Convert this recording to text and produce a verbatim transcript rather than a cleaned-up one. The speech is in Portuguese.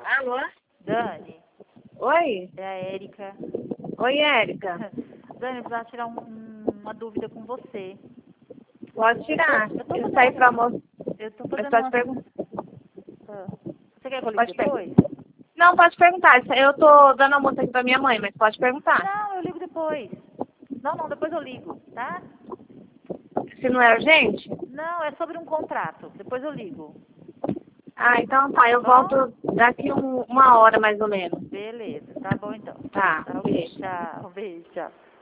Alô? Dani, Oi? é a Érica. Oi, Érica. Dani, eu precisava tirar um- um- uma dúvida com você. Pode tirar. Eu tô Eu fazendo saí uma- pra almoço. Eu tô Mas fazendo pode uma... perguntar. Ah, Você quer que eu ligue Pode depois? perguntar. Não, pode perguntar. Eu tô dando almoço aqui pra minha mãe, mas pode perguntar. Não, eu ligo depois. Não, não, depois eu ligo, tá? Se não é urgente? Não, é sobre um contrato. Depois eu ligo. Ah, então tá. Eu Tá bom? volto daqui um- uma hora mais ou menos. Beleza, tá bom então. Tá. Tá, ok, Beijo. tchau. Beijo, tchau.